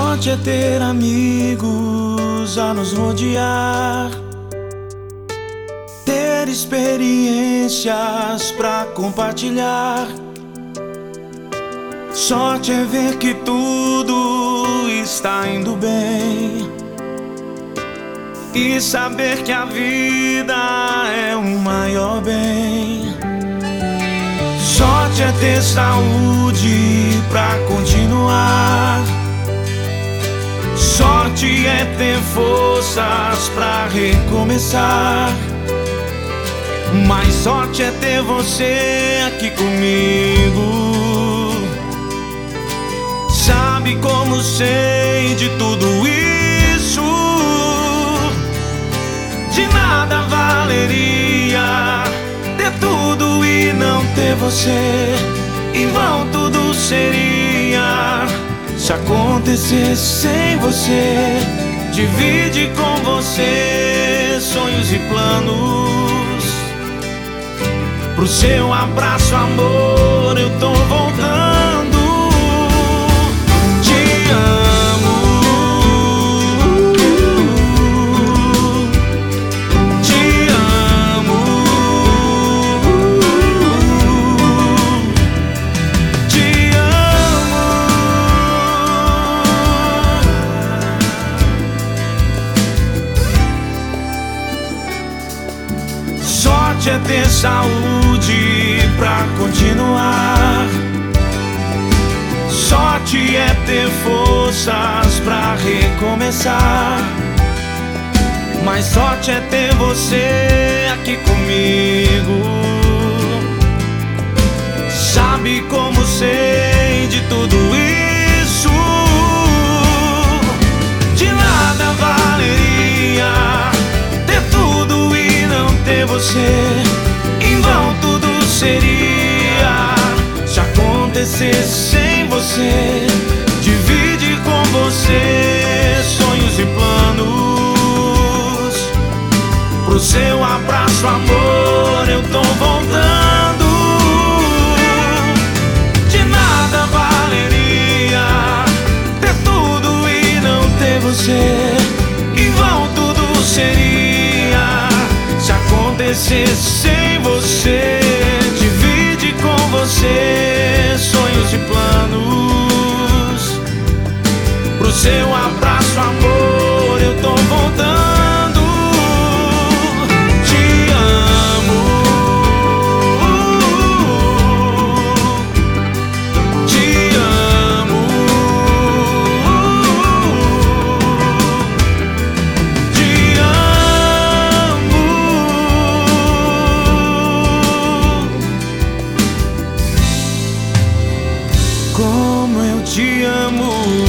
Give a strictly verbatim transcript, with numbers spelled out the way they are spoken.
Sorte é ter amigos a nos rodear, ter experiências pra compartilhar. Sorte é ver que tudo está indo bem e saber que a vida é o maior bem. Sorte é ter saúde pra continuar. Sorte é ter forças pra recomeçar. Mas sorte é ter você aqui comigo. Sabe como sei de tudo isso? De nada valeria ter tudo e não ter você. Em vão tudo seria se acontecesse sem você. Divide com você sonhos e planos. Pro seu abraço, amor, eu tô voltando. Te amo, te amo, te amo. Sorte é ter saúde pra continuar. Sorte é ter forças pra recomeçar. Mas sorte é ter você aqui comigo. Sabe como sei de tudo isso? De nada valeria ter tudo e não ter você. Em vão tudo seria se acontecesse sem você. Divide com você sonhos e planos. Pro seu abraço, amor, eu tô voltando. De nada valeria ter tudo e não ter você. Em vão tudo seria se acontecesse sem você. Divide com você sonhos e planos. Pro seu abraço, amor, eu tô voltando. Te amo, te amo, te amo. Como eu te amo.